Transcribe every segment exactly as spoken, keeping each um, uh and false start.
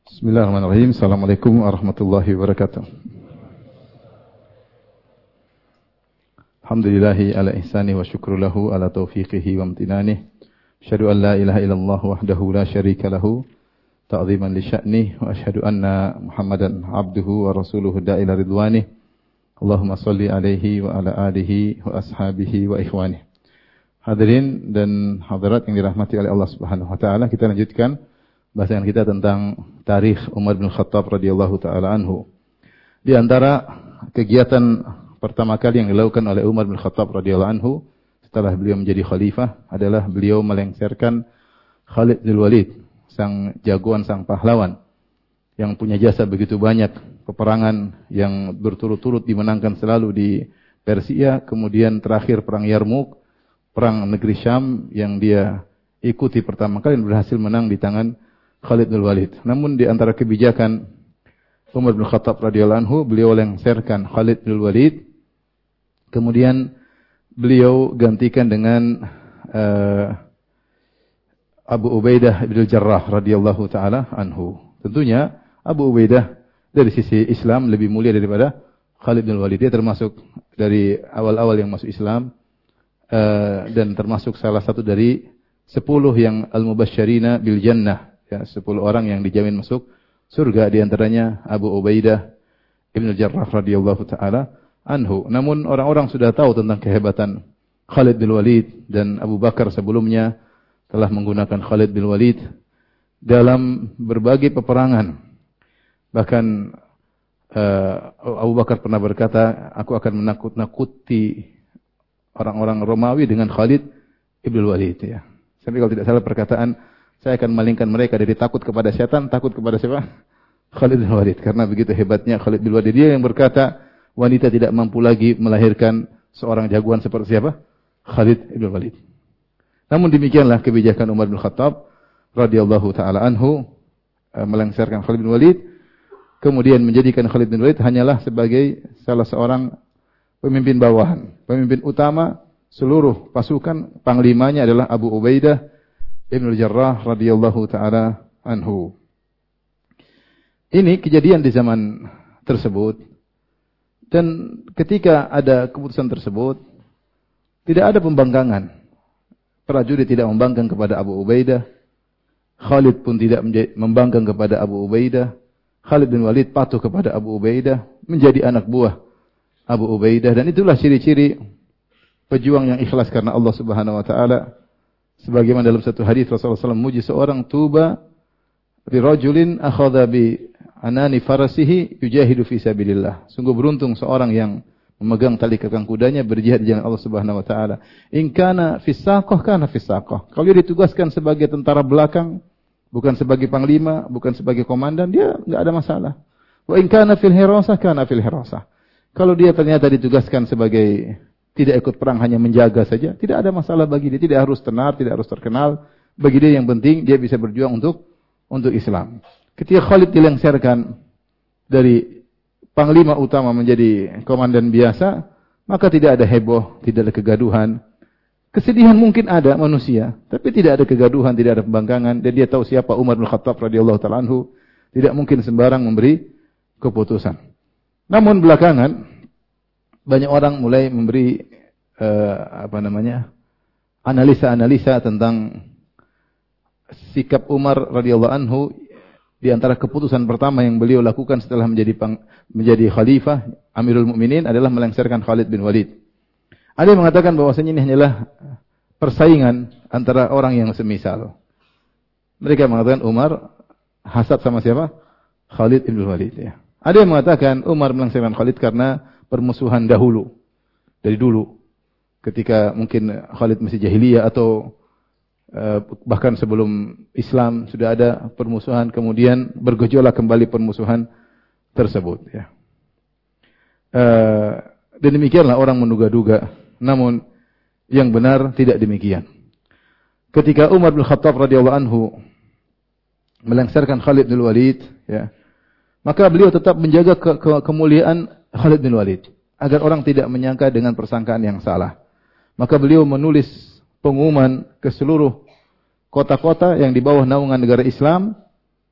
Bismillahirrahmanirrahim. Assalamualaikum warahmatullahi wabarakatuh. Alhamdulillahi ala ihsani wa syukru lahu ala taufiqihi wa amtinanih. Asyhadu an la ilaha illallah wahdahu la syarika lahu ta'ziman li sya'nih wa asyhadu anna Muhammadan abduhu wa rasuluhu da'ila ridwanih. Allahumma salli alaihi wa ala alihi wa ashabihi wa ikhwanih. Hadirin dan hadirat yang dirahmati oleh Allah Subhanahu wa taala, kita lanjutkan bahasan kita tentang tarikh Umar bin Khattab radhiyallahu taala anhu. Di antara kegiatan pertama kali yang dilakukan oleh Umar bin Khattab radhiyallahu anhu setelah beliau menjadi khalifah adalah beliau melengsarkan Khalid bin Walid, sang jagoan, sang pahlawan yang punya jasa begitu banyak, peperangan yang berturut-turut dimenangkan selalu di Persia, kemudian terakhir perang Yarmuk, perang negeri Syam yang dia ikuti pertama kali dan berhasil menang di tangan Khalid bin Walid. Namun di antara kebijakan Umar bin Khattab radhiyallahu anhu, beliau lengserkan Khalid bin Walid, kemudian beliau gantikan dengan uh, Abu Ubaidah bin Jarrah radhiyallahu taala anhu. Tentunya Abu Ubaidah dari sisi Islam lebih mulia daripada Khalid bin Walid. Dia termasuk dari awal-awal yang masuk Islam uh, dan termasuk salah satu dari sepuluh yang al-mubasysyirina bil jannah. Ya, sepuluh orang yang dijamin masuk surga, di antaranya Abu Ubaidah Ibn Jarrah radhiyallahu taala anhu. Namun orang-orang sudah tahu tentang kehebatan Khalid bin Walid, dan Abu Bakar sebelumnya telah menggunakan Khalid bin Walid dalam berbagai peperangan. Bahkan uh, Abu Bakar pernah berkata, aku akan menakut-nakuti orang-orang Romawi dengan Khalid ibn Walid, ya. Sampai kalau tidak salah perkataan, saya akan malingkan mereka dari takut kepada setan, takut kepada siapa? Khalid bin Walid. Karena begitu hebatnya Khalid bin Walid. Dia yang berkata, wanita tidak mampu lagi melahirkan seorang jagoan seperti siapa? Khalid bin Walid. Namun demikianlah kebijakan Umar bin Khattab radhiyallahu taala anhu, melengsarkan Khalid bin Walid, kemudian menjadikan Khalid bin Walid hanyalah sebagai salah seorang pemimpin bawahan, pemimpin utama seluruh pasukan. Panglimanya adalah Abu Ubaidah Ibn Jarrah radhiyallahu taala anhu. Ini kejadian di zaman tersebut, dan ketika ada keputusan tersebut tidak ada pembangkangan. Prajurit tidak membangkang kepada Abu Ubaidah, Khalid pun tidak membangkang kepada Abu Ubaidah. Khalid bin Walid patuh kepada Abu Ubaidah, menjadi anak buah Abu Ubaidah, dan itulah ciri-ciri pejuang yang ikhlas karena Allah Subhanahu wa taala. Sebagaimana dalam satu hadis Rasulullah sallallahu alaihi wasallam muji seorang, tuba li rajulin akhadha bi anani farasihi yujahidu fi sabilillah. Sungguh beruntung seorang yang memegang tali kekang kudanya berjihad di jalan Allah Subhanahu wa taala. In kana fi saqah kana fi saqah. Kalau dia ditugaskan sebagai tentara belakang, bukan sebagai panglima, bukan sebagai komandan, dia enggak ada masalah. Wa in kana fil hirasah kana fil hirasah. Kalau dia ternyata ditugaskan sebagai tidak ikut perang, hanya menjaga saja, tidak ada masalah bagi dia. Tidak harus tenar, tidak harus terkenal. Bagi dia yang penting dia bisa berjuang untuk untuk Islam. Ketika Khalid dilengsarkan dari panglima utama menjadi komandan biasa, maka tidak ada heboh, tidak ada kegaduhan. Kesedihan mungkin ada manusia, tapi tidak ada kegaduhan, tidak ada pembangkangan. Dan dia tahu siapa Umar bin Khattab radhiyallahu taala anhu, tidak mungkin sembarang memberi keputusan. Namun belakangan banyak orang mulai memberi uh, apa namanya analisa-analisa tentang sikap Umar radhiyallahu anhu. Di antara keputusan pertama yang beliau lakukan setelah menjadi pang, menjadi khalifah Amirul Mukminin adalah melengsarkan Khalid bin Walid. Ada yang mengatakan bahwasanya ini hanyalah persaingan antara orang yang semisal. Mereka mengatakan Umar hasad sama siapa? Khalid bin Walid, ya. Ada yang mengatakan Umar melengsarkan Khalid karena permusuhan dahulu, dari dulu, ketika mungkin Khalid masih jahiliyah atau uh, bahkan sebelum Islam sudah ada permusuhan, kemudian bergejolak kembali permusuhan tersebut, ya. Uh, dan demikianlah orang menduga-duga, namun yang benar tidak demikian. Ketika Umar bin Khattab radhiyallahu anhu melengsarkan Khalid bin Walid, ya, maka beliau tetap menjaga ke ke kemuliaan Khalid bin Walid, agar orang tidak menyangka dengan persangkaan yang salah. Maka beliau menulis pengumuman ke seluruh kota-kota yang di bawah naungan negara Islam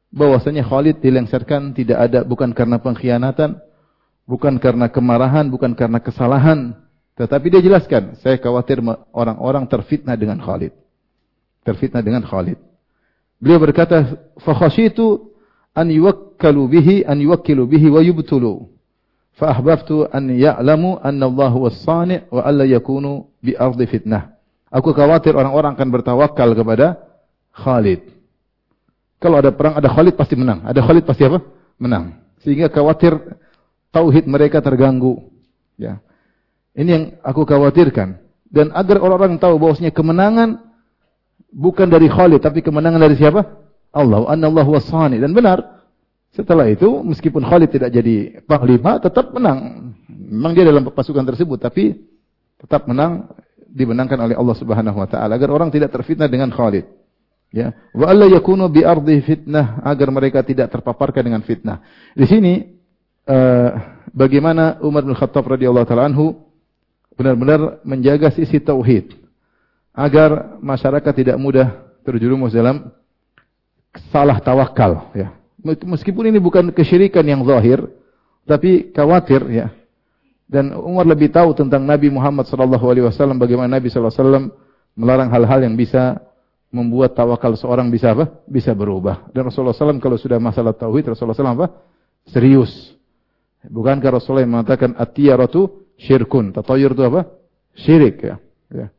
bahwasanya Khalid dilengsarkan tidak ada bukan karena pengkhianatan, bukan karena kemarahan, bukan karena kesalahan, tetapi dia jelaskan, saya khawatir orang-orang terfitnah dengan Khalid. Terfitnah dengan Khalid. Beliau berkata, fa khasyitu an yuwakkalu bihi an yuwakkilu bihi wa yubtulu. Fa ahbabtu an ya'lamu anna Allah huwas sani' wa alla yakunu bi ardi fitnah. Aku khawatir orang-orang akan bertawakal kepada Khalid. Kalau ada perang, ada Khalid pasti menang. Ada Khalid pasti apa? Menang. Sehingga khawatir tauhid mereka terganggu. Ya. Ini yang aku khawatirkan. Dan agar orang-orang tahu bahwasanya kemenangan bukan dari Khalid, tapi kemenangan dari siapa? Allah. Anna Allah huwas sani'. Dan benar. Setelah itu, meskipun Khalid tidak jadi panglima, tetap menang. Memang dia dalam pasukan tersebut, tapi tetap menang, dimenangkan oleh Allah Subhanahu wa taala agar orang tidak terfitnah dengan Khalid. Ya, wa alla yakunu bi ardi fitnah, agar mereka tidak terpaparkan dengan fitnah. Di sini uh, bagaimana Umar bin Khattab radhiyallahu taala anhu benar-benar menjaga sisi tauhid agar masyarakat tidak mudah terjerumus dalam salah tawakal, ya. Meskipun ini bukan kesyirikan yang zahir, tapi khawatir, ya. Dan Umar lebih tahu tentang Nabi Muhammad sallallahu alaihi wasallam, bagaimana Nabi sallallahu alaihi wasallam melarang hal-hal yang bisa membuat tawakal seorang bisa apa? Bisa berubah. Dan Rasulullah sallallahu alaihi wasallam kalau sudah masalah tauhid, Rasulullah sallallahu alaihi wasallam apa? Serius. Bukankah Rasulullah yang mengatakan at-tiyaratu syirkun? Tatayur itu apa? Syirik, ya. Ya.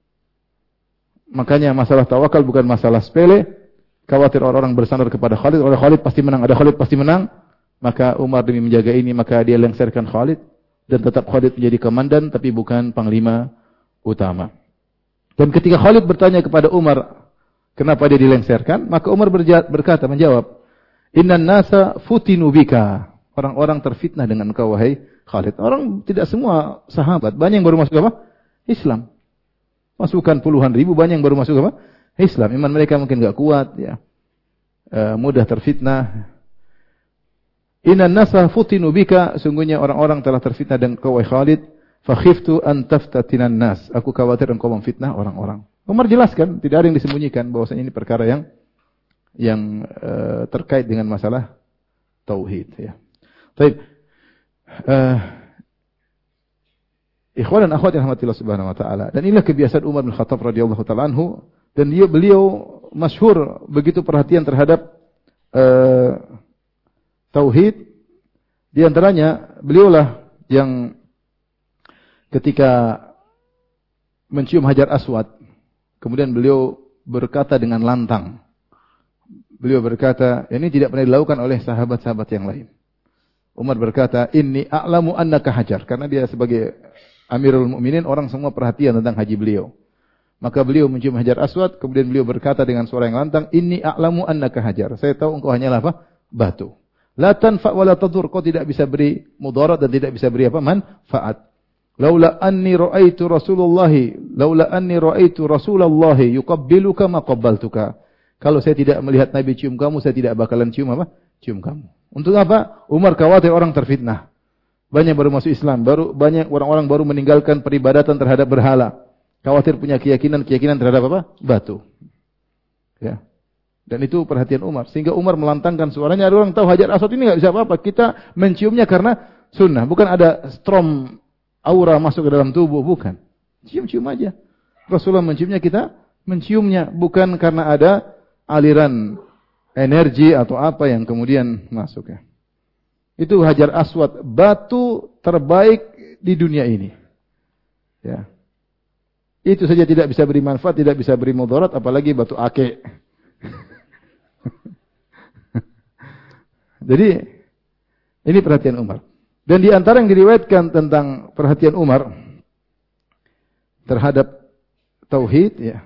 Makanya masalah tawakal bukan masalah sepele. Khawatir orang-orang bersandar kepada Khalid, oleh Khalid pasti menang, ada Khalid pasti menang. Maka Umar demi menjaga ini, maka dia lengsarkan Khalid. Dan tetap Khalid menjadi komandan, tapi bukan panglima utama. Dan ketika Khalid bertanya kepada Umar, kenapa dia dilengsarkan? Maka Umar berkata, menjawab, Innan nasa futinu bika. Orang-orang terfitnah dengan engkau, wahai Khalid. Orang tidak semua sahabat. Banyak yang baru masuk apa? Islam. Masukkan puluhan ribu, banyak yang baru masuk apa? Islam. Iman mereka mungkin enggak kuat, ya. E, mudah terfitnah. Innan nasa futinu bika, sungguhnya orang-orang telah terfitnah dengan engkau, wahai Khalid. Fa khiftu an taftatinan nas. Aku khawatir engkau memfitnah orang-orang. Umar jelaskan, tidak ada yang disembunyikan bahwasanya ini perkara yang yang e, terkait dengan masalah tauhid, ya. Baik. Uh, ikhwan dan akhwat yang rahmatillah subhanahu wa ta'ala. Dan inilah kebiasaan Umar bin Khattab radhiyallahu ta'ala anhu. Dan dia, beliau masyhur begitu perhatian terhadap uh, tauhid. Di antaranya, beliaulah yang ketika mencium Hajar Aswad, kemudian beliau berkata dengan lantang. Beliau berkata, ini tidak pernah dilakukan oleh sahabat-sahabat yang lain. Umar berkata, inni a'lamu annaka hajar. Karena dia sebagai Amirul Mukminin, orang semua perhatian tentang haji beliau. Maka beliau mencium Hajar Aswad, kemudian beliau berkata dengan suara yang lantang, inni a'lamu annaka hajar. Saya tahu engkau hanyalah apa? Batu. La tanfa' wa la tadur. Kau tidak bisa beri mudarat dan tidak bisa beri apa? Manfaat. Laula anni ra'aitu Rasulullah, laula anni ra'aitu Rasulullah yuqabbiluka ma qabbaltuka. Kalau saya tidak melihat Nabi cium kamu, saya tidak bakalan cium apa? Cium kamu. Untuk apa? Umar khawatir orang terfitnah. Banyak baru masuk Islam, baru banyak orang-orang baru meninggalkan peribadatan terhadap berhala. Khawatir punya keyakinan-keyakinan terhadap apa? Batu. Ya. Dan itu perhatian Umar. Sehingga Umar melantangkan suaranya. Ada orang tahu Hajar Aswad ini enggak bisa apa-apa. Kita menciumnya karena sunnah. Bukan ada strom aura masuk ke dalam tubuh. Bukan. Cium-cium aja. Rasulullah menciumnya, kita menciumnya. Bukan karena ada aliran energi atau apa yang kemudian masuk, ya. Itu Hajar Aswad, batu terbaik di dunia ini. Ya. Itu saja tidak bisa beri manfaat, tidak bisa beri mudarat, apalagi batu akik. Jadi ini perhatian Umar. Dan di antara yang diriwayatkan tentang perhatian Umar terhadap tauhid, ya,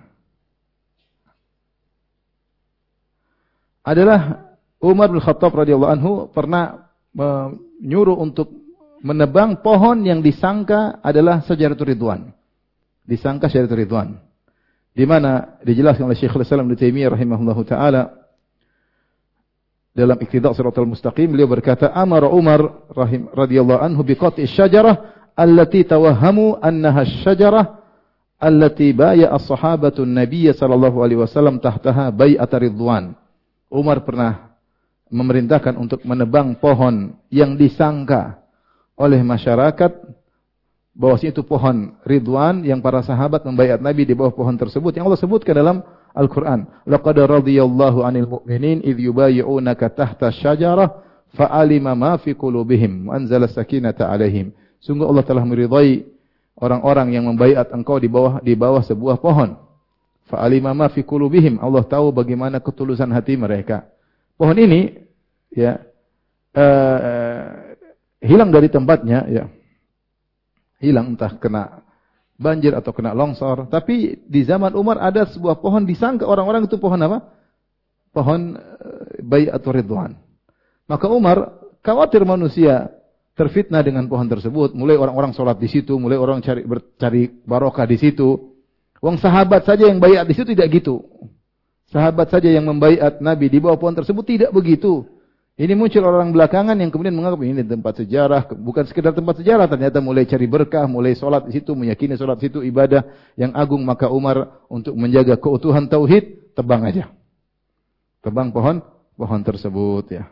adalah Umar bin Khattab radhiyallahu anhu pernah menyuruh untuk menebang pohon yang disangka adalah Syajaratul Ridwan. Disangka Syajaratul Ridwan. Di mana dijelaskan oleh Syekhul Islam Ibnu Taimiyah rahimahullahu taala dalam Iqtida' Shiratal Mustaqim, beliau berkata, "Amara Umar rahim radhiyallahu anhu biqat'i syajarah allati tawahhamu annaha asy-syajarah allati baya'a as-sahabatu an-nabiy sallallahu alaihi wasallam tahtaha bai'at ridwan." Umar pernah memerintahkan untuk menebang pohon yang disangka oleh masyarakat bahwasanya itu pohon Ridwan yang para sahabat membaiat Nabi di bawah pohon tersebut yang Allah sebutkan dalam Al-Qur'an. Laqad radhiyallahu 'anil mu'minin idh yubayyi'unaka tahta asy-syajarah fa'alima ma fi qulubihim wa anzala sakinata 'alaihim. Sungguh Allah telah meridai orang-orang yang membaiat engkau di bawah di bawah sebuah pohon. Fa'alima ma fi qulubihim. Allah tahu bagaimana ketulusan hati mereka. Pohon ini ya uh, hilang dari tempatnya ya. Hilang entah kena banjir atau kena longsor, tapi di zaman Umar ada sebuah pohon disangka orang-orang itu pohon apa? Pohon uh, bai'atur ridwan. Maka Umar khawatir manusia terfitnah dengan pohon tersebut, mulai orang-orang sholat di situ, mulai orang cari bercari barokah di situ. Wong sahabat saja yang baiat di situ tidak gitu. Sahabat saja yang membaiat Nabi di bawah pohon tersebut tidak begitu. Ini muncul orang belakangan yang kemudian menganggap ini tempat sejarah, bukan sekedar tempat sejarah, ternyata mulai cari berkah, mulai sholat di situ, meyakini sholat di situ ibadah yang agung. Maka Umar untuk menjaga keutuhan tauhid, tebang aja. Tebang pohon, pohon tersebut ya.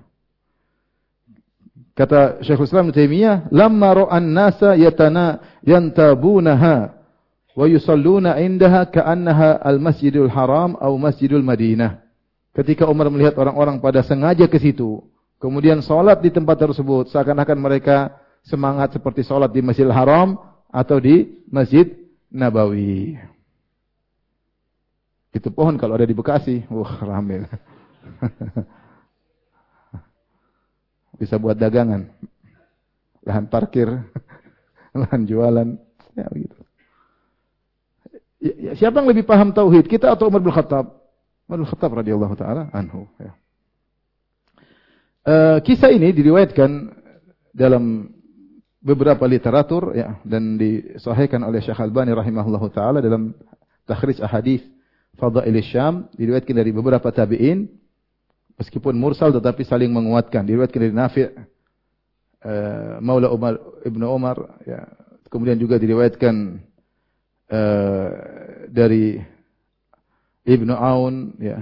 Kata Syekhul Islam Ibnu Taimiyah, "Lamma ra'an nasa yatana yantabunaha wa yusalluna indaha ka'annaha al-Masjidul Haram atau Masjidul Madinah." Ketika Umar melihat orang-orang pada sengaja ke situ, kemudian salat di tempat tersebut, seakan-akan mereka semangat seperti salat di Masjidil Haram atau di Masjid Nabawi. Itu pohon kalau ada di Bekasi, wah ramai. Bisa buat dagangan, lahan parkir, lahan jualan, ya begitu. Ya, siapa yang lebih paham tauhid, kita atau Umar bin Khattab? Umar bin Khattab radhiyallahu taala anhu. Ya. Uh, kisah ini diriwayatkan dalam beberapa literatur ya, dan disahihkan oleh Syekh Albani rahimahullahu taala dalam takhrij ahadits Fadail Syam, diriwayatkan dari beberapa tabi'in, meskipun mursal tetapi saling menguatkan. Diriwayatkan dari Nafi' uh, Maula Umar Ibnu Umar ya. Kemudian juga diriwayatkan Uh, dari Ibnu Aun ya.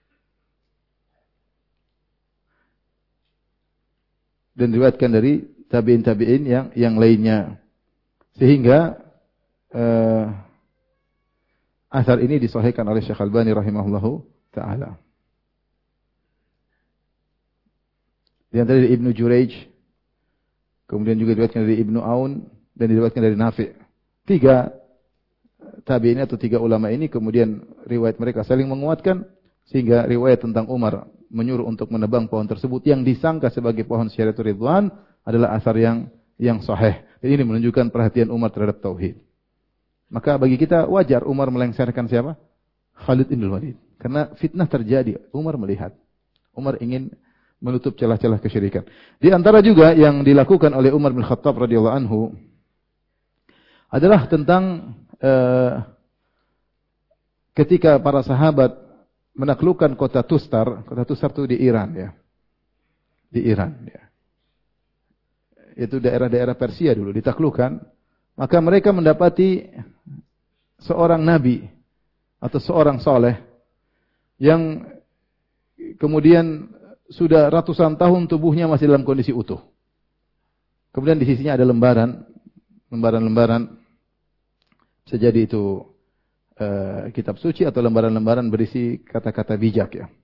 Dan diriwayatkan dari tabi'in-tabi'in yang yang lainnya. Sehingga uh, asar ini disahihkan oleh Syekh Albani rahimahullahu taala. Di antara dari Ibnu Jurayj, kemudian juga diriwayatkan dari Ibnu Aun dan diriwayatkan dari Nafi'. Tiga tabi'in atau tiga ulama ini kemudian riwayat mereka saling menguatkan sehingga riwayat tentang Umar menyuruh untuk menebang pohon tersebut yang disangka sebagai pohon syajaratul ridwan adalah asar yang yang sahih. Dan ini menunjukkan perhatian Umar terhadap tauhid. Maka bagi kita wajar Umar melengsarkan siapa? Khalid bin Walid. Karena fitnah terjadi, Umar melihat. Umar ingin menutup celah-celah kesyirikan. Di antara juga yang dilakukan oleh Umar bin Khattab radhiyallahu anhu adalah tentang Uh, ketika para sahabat menaklukkan kota Tustar, kota Tustar itu di Iran ya, di Iran ya, itu daerah-daerah Persia dulu ditaklukkan, maka mereka mendapati seorang nabi atau seorang soleh yang kemudian sudah ratusan tahun tubuhnya masih dalam kondisi utuh. Kemudian di sisinya ada lembaran, lembaran-lembaran. Bisa jadi itu uh, kitab suci atau lembaran-lembaran berisi kata-kata bijak ya.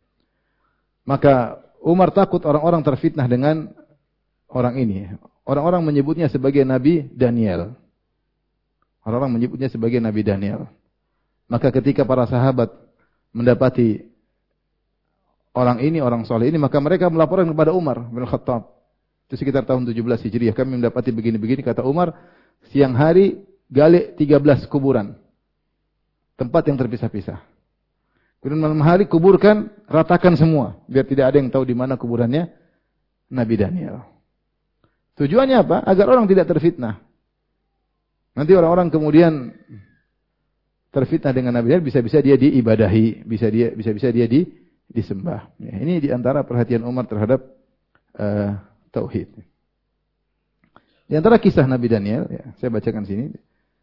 Maka Umar takut orang-orang terfitnah dengan orang ini. Orang-orang menyebutnya sebagai Nabi Daniel. Orang-orang menyebutnya sebagai Nabi Daniel. Maka ketika para sahabat mendapati orang ini, orang soleh ini, maka mereka melaporkan kepada Umar bin Khattab. Itu sekitar tahun tujuh belas Hijriah. Kami mendapati begini-begini, kata Umar, siang hari gali tiga belas kuburan. Tempat yang terpisah-pisah. Kemudian malam hari kuburkan, ratakan semua. Biar tidak ada yang tahu di mana kuburannya Nabi Daniel. Tujuannya apa? Agar orang tidak terfitnah. Nanti orang-orang kemudian terfitnah dengan Nabi Daniel, bisa-bisa dia diibadahi. Bisa dia, bisa-bisa dia di, disembah. Ya, ini diantara perhatian Umar terhadap uh, tauhid. Di antara kisah Nabi Daniel, ya, saya bacakan sini.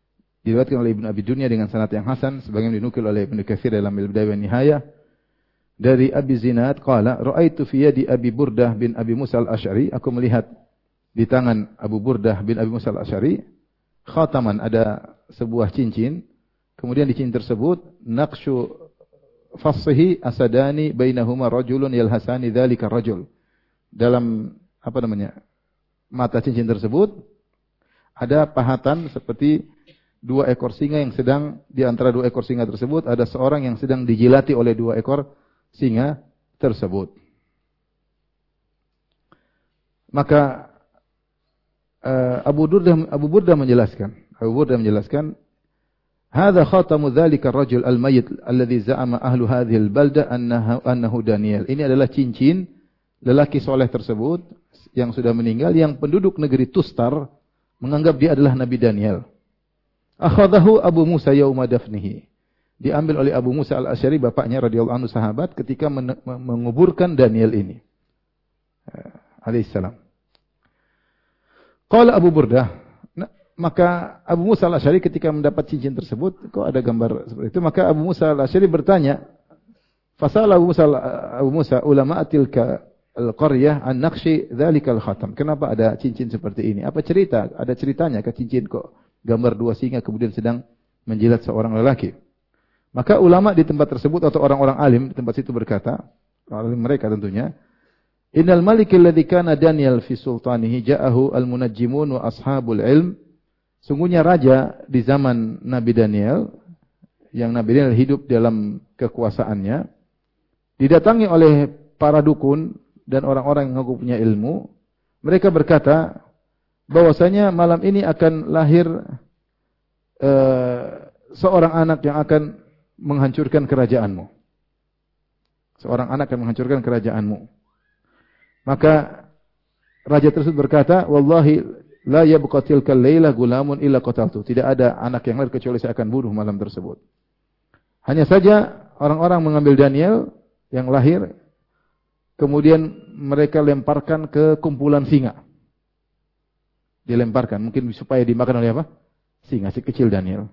Diriwayatkan oleh Ibnu Abi Dunya dengan sanad yang hasan, sebagaimana dinukil oleh Ibnu Katsir dalam Al-Bidayah wan Nihayah. dari Abi Zinad qala ra'aitu fi yadi Abi Burdah bin Abi Musa al-Asy'ari, aku melihat di tangan Abu Burdah bin Abi Musa al-Asy'ari khataman, ada sebuah cincin, kemudian di cincin tersebut naqsyu fassihi asadani bainahuma rajulun yalhasani dzalika rajul. Dalam apa namanya? Mata cincin tersebut ada pahatan seperti dua ekor singa yang sedang, di antara dua ekor singa tersebut ada seorang yang sedang dijilati oleh dua ekor singa tersebut. Maka uh, Abu Burdah Abu Burdah menjelaskan, Abu Burdah menjelaskan, "Hadza khatamu dzalika ar-rajul al-mayyit alladhi za'ama ahlu hadhihi al-balda annahu annahu Daniel." Ini adalah cincin lelaki soleh tersebut yang sudah meninggal, yang penduduk negeri Tustar menganggap dia adalah Nabi Daniel. Akhadahu Abu Musa yauma dafnihi. Diambil oleh Abu Musa al-Asy'ari, bapaknya radhiyallahu anhu sahabat, ketika men- menguburkan Daniel ini. Alaihissalam. Qala Abu Burdah, nah, maka Abu Musa al-Asy'ari ketika mendapat cincin tersebut, kok ada gambar seperti itu, maka Abu Musa al-Asy'ari bertanya, fasala Abu Musa Abu Musa ulama tilka al-qaryah an naqshi dzalikal khatam. Kenapa ada cincin seperti ini? Apa cerita? Ada ceritanya ke cincin kok gambar dua singa kemudian sedang menjilat seorang lelaki. Maka ulama di tempat tersebut atau orang-orang alim di tempat situ berkata, alim mereka tentunya, innal malik alladhi kana Daniel fi sultanihi ja'ahu al-munajjimun wa ashabul ilm. Sungguhnya raja di zaman Nabi Daniel, yang Nabi Daniel hidup dalam kekuasaannya, didatangi oleh para dukun dan orang-orang yang mengaku punya ilmu. Mereka berkata bahwasanya malam ini akan lahir uh, seorang anak yang akan menghancurkan kerajaanmu. Seorang anak yang menghancurkan kerajaanmu. Maka raja tersebut berkata, wallahi la yabqa tilkal laila gulamun illa qataltu. Tidak ada anak yang lahir kecuali saya akan bunuh malam tersebut. Hanya saja orang-orang mengambil Daniel yang lahir, kemudian mereka lemparkan ke kumpulan singa. Dilemparkan, mungkin supaya dimakan oleh apa? Singa, si kecil Daniel.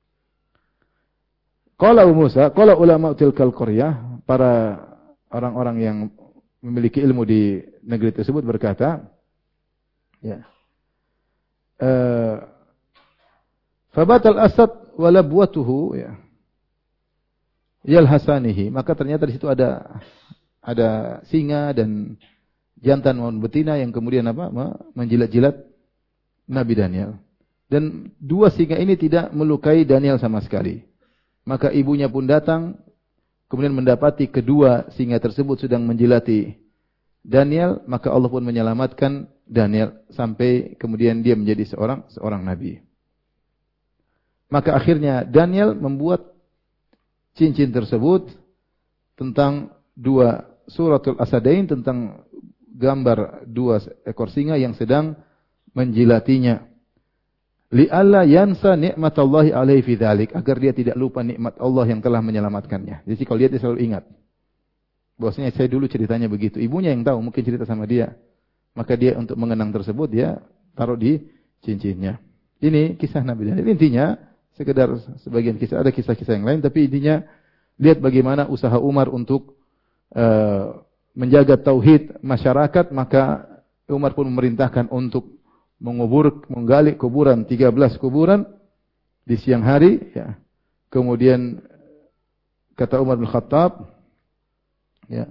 Qala Abu Musa, qala ulama tilkal qaryah, para orang-orang yang memiliki ilmu di negeri tersebut berkata, ya. Eh Fabatal asad wa labwatuhu, ya. Yalhasanihi, maka ternyata di situ ada ada singa dan jantan maupun betina yang kemudian apa? Menjilat-jilat Nabi Daniel. Dan dua singa ini tidak melukai Daniel sama sekali. Maka ibunya pun datang, kemudian mendapati kedua singa tersebut sedang menjilati Daniel, maka Allah pun menyelamatkan Daniel sampai kemudian dia menjadi seorang seorang nabi. Maka akhirnya Daniel membuat cincin tersebut tentang dua suratul Asadain, tentang gambar dua ekor singa yang sedang menjilatinya. Li'alla yansa ni'matallahi alaihi fi dzalik, agar dia tidak lupa nikmat Allah yang telah menyelamatkannya. Jadi kalau dia selalu ingat bahwasanya saya dulu ceritanya begitu. Ibunya yang tahu, mungkin cerita sama dia. Maka dia untuk mengenang tersebut dia taruh di cincinnya. Ini kisah Nabi Daniel. Intinya sekedar sebagian kisah, ada kisah-kisah yang lain, tapi intinya lihat bagaimana usaha Umar untuk uh, menjaga tauhid masyarakat, maka Umar pun memerintahkan untuk mengubur, menggali kuburan, tiga belas kuburan di siang hari, ya. Kemudian kata Umar bin Khattab, ya.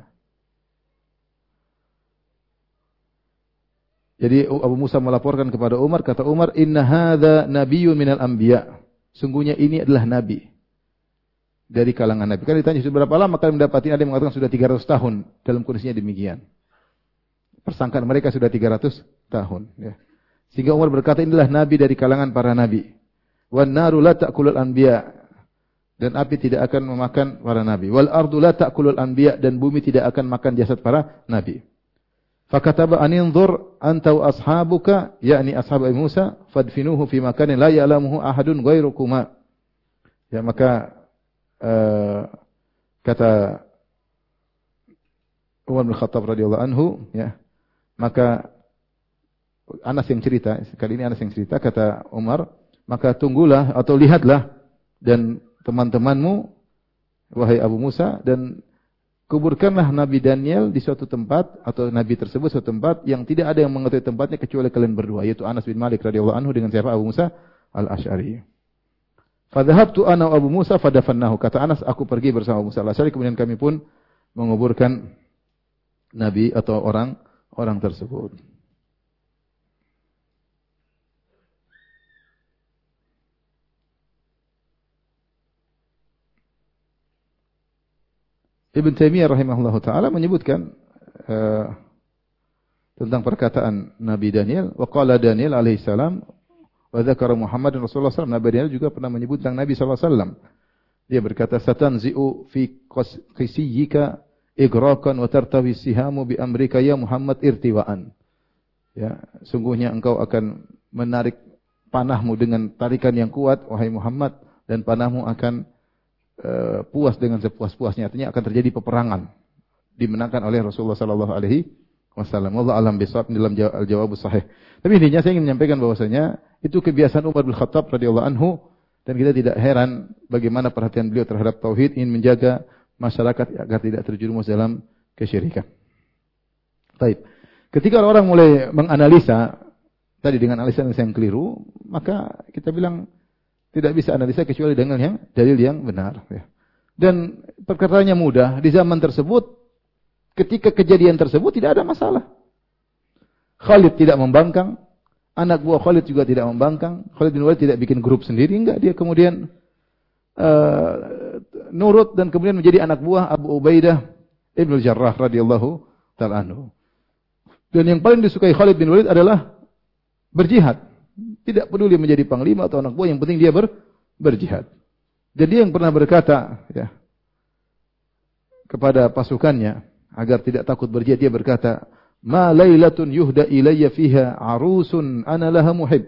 Jadi Abu Musa melaporkan kepada Umar, kata Umar, inna hadza nabiyyun minal anbiya. Sungguhnya ini adalah nabi dari kalangan nabi. Kan ditanya sudah berapa lama kalian mendapati, ada yang mengatakan sudah tiga ratus tahun, dalam kondisinya demikian. Persangkaan mereka sudah tiga ratus tahun, ya. Sehingga Umar berkata, inilah nabi dari kalangan para nabi. Wan naru la ta'kulul anbiya, dan api tidak akan memakan para nabi. Wal ardu la ta'kulul anbiya, dan bumi tidak akan makan jasad para nabi. Fakataba aninzur anta wa ashabuka, yakni ashab Musa, fadfinuhu fi makanin la ya'lamuhu ahadun ghairukuma. Ya, maka uh, kata Umar bin Khattab radhiyallahu anhu, ya, maka Anas yang cerita, kali ini Anas yang cerita, kata Umar, maka tunggulah atau lihatlah dan teman-temanmu, wahai Abu Musa, dan kuburkanlah Nabi Daniel di suatu tempat atau Nabi tersebut suatu tempat yang tidak ada yang mengetahui tempatnya kecuali kalian berdua, yaitu Anas bin Malik radhiyallahu anhu dengan siapa? Abu Musa al-Asy'ari. Fadhahabtu ana wa Abu Musa fadafannahu. Kata Anas, aku pergi bersama Abu Musa al-Asy'ari, kemudian kami pun menguburkan Nabi atau orang orang tersebut. Ibn Taimiyah rahimahullahu taala menyebutkan uh, tentang perkataan Nabi Daniel, wa qala Daniel alaihi salam wa dzakara Muhammadin Rasulullah sallallahu alaihi wasallam. Nabi Daniel juga pernah menyebut tentang Nabi sallallahu alaihi wasallam. Dia berkata, satanzi'u fi qisiyyika igraqan wa tartawi sihamu bi amrika ya Muhammad irtiwaan. Ya, sungguhnya engkau akan menarik panahmu dengan tarikan yang kuat wahai Muhammad, dan panahmu akan Uh, puas dengan sepuas-puasnya. Artinya akan terjadi peperangan dimenangkan oleh Rasulullah sallallahu alaihi wasallam. Wallahu alam bisawab dalam al-jawab sahih. Tapi intinya saya ingin menyampaikan bahwasanya itu kebiasaan Umar bin Khattab radhiyallahu anhu, dan kita tidak heran bagaimana perhatian beliau terhadap tauhid, ingin menjaga masyarakat agar tidak terjerumus dalam kesyirikan. Baik. Ketika orang mulai menganalisa tadi dengan analisa yang keliru, maka kita bilang tidak bisa analisa kecuali dengan yang dalil yang benar. Ya. Dan perkaranya mudah. Di zaman tersebut, ketika kejadian tersebut tidak ada masalah. Khalid tidak membangkang, anak buah Khalid juga tidak membangkang. Khalid bin Walid tidak bikin grup sendiri, enggak. Dia kemudian uh, nurut dan kemudian menjadi anak buah Abu Ubaidah Ibn Jarrah radhiyallahu ta'ala anhu. Dan yang paling disukai Khalid bin Walid adalah berjihad. Tidak peduli menjadi panglima atau anak buah, yang penting dia ber, berjihad. Jadi yang pernah berkata ya, kepada pasukannya agar tidak takut berjihad, dia berkata, "Ma lailatun yuhda ilayya fiha arusun ana laha muhib.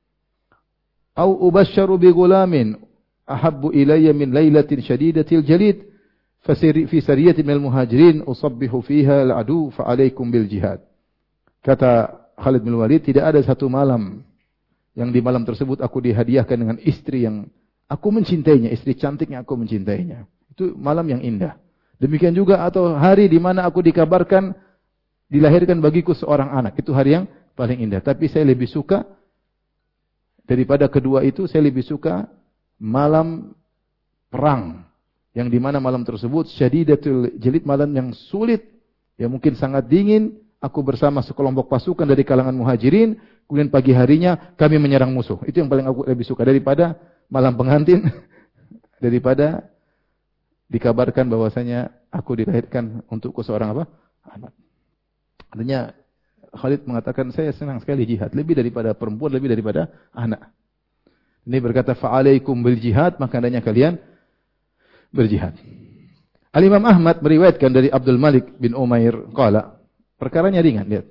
Au ubashsharu bi gulamin ahabbu ilayya min lailatin shadidatil jalid fasiri fi sariyatin minal muhajirin usabbihu fiha al-adu fa alaikum bil jihad." Kata Khalid bin Walid, tidak ada satu malam yang di malam tersebut aku dihadiahkan dengan istri yang aku mencintainya, istri cantik yang aku mencintainya. Itu malam yang indah. Demikian juga atau hari di mana aku dikabarkan dilahirkan bagiku seorang anak. Itu hari yang paling indah. Tapi saya lebih suka daripada kedua itu, saya lebih suka malam perang. Yang di mana malam tersebut syadidatul jalid, malam yang sulit, yang mungkin sangat dingin. Aku bersama sekelompok pasukan dari kalangan muhajirin, kemudian pagi harinya kami menyerang musuh. Itu yang paling aku lebih suka daripada malam pengantin, daripada dikabarkan bahwasanya aku dilahirkan untukku seorang apa? Anak. Artinya Khalid mengatakan, saya senang sekali jihad, lebih daripada perempuan, lebih daripada anak. Ini berkata, fa'alaikum bil jihad, maka hendaknya kalian berjihad. Al-Imam Ahmad meriwayatkan dari Abdul Malik bin Umair qala, perkaranya ringan, lihat.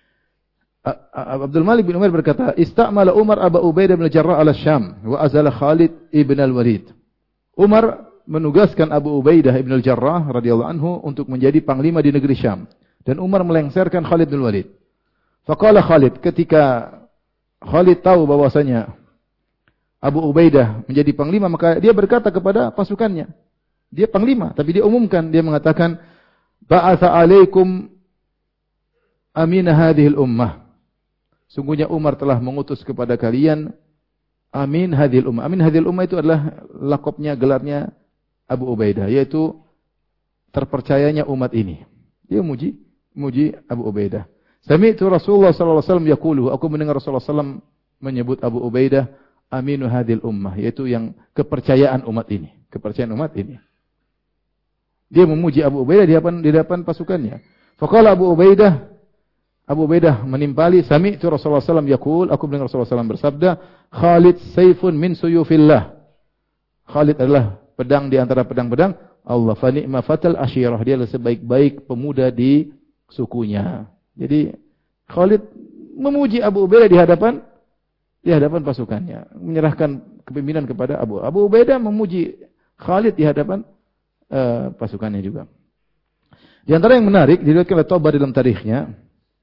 Abdul Malik bin Umar berkata, "Istamala Umar Abu Ubaidah bin Jarrah ala Syam wa azala Khalid ibn al-Walid." Umar menugaskan Abu Ubaidah ibn al-Jarrah radhiyallahu anhu untuk menjadi panglima di negeri Syam, dan Umar melengsarkan Khalid bin Walid. Faqala Khalid, ketika Khalid tahu bahwasanya Abu Ubaidah menjadi panglima, maka dia berkata kepada pasukannya, dia panglima, tapi dia umumkan, dia mengatakan, "Ba'atha 'alaikum amin hadhil ummah." Sungguhnya Umar telah mengutus kepada kalian amin hadhil ummah. Amin hadhil ummah itu adalah lakopnya, gelarnya Abu Ubaidah, yaitu terpercayanya umat ini. Dia muji, muji Abu Ubaidah. Sami'tu Rasulullah sallallahu alaihi wasallam yaqulu, aku mendengar Rasulullah sallallahu alaihi wasallam menyebut Abu Ubaidah aminu hadhil ummah, yaitu yang kepercayaan umat ini, kepercayaan umat ini. Dia memuji Abu Ubaidah di hadapan di hadapan pasukannya. Faqala Abu Ubaidah, Abu Ubaidah menimpali, sami'tu Rasulullah sallallahu alaihi wasallam yaqul, aku mendengar Rasulullah sallallahu alaihi wasallam bersabda, Khalid sayfun min suyufillah. Khalid adalah pedang di antara pedang-pedang Allah. Fa ni'ma fatal asyirah, dia adalah sebaik-baik pemuda di sukunya. Jadi Khalid memuji Abu Ubaidah di hadapan di hadapan pasukannya, menyerahkan kepemimpinan kepada Abu. Abu Ubaidah memuji Khalid di hadapan uh, pasukannya juga. Di antara yang menarik diriwayatkan oleh Tabari dalam tarikhnya,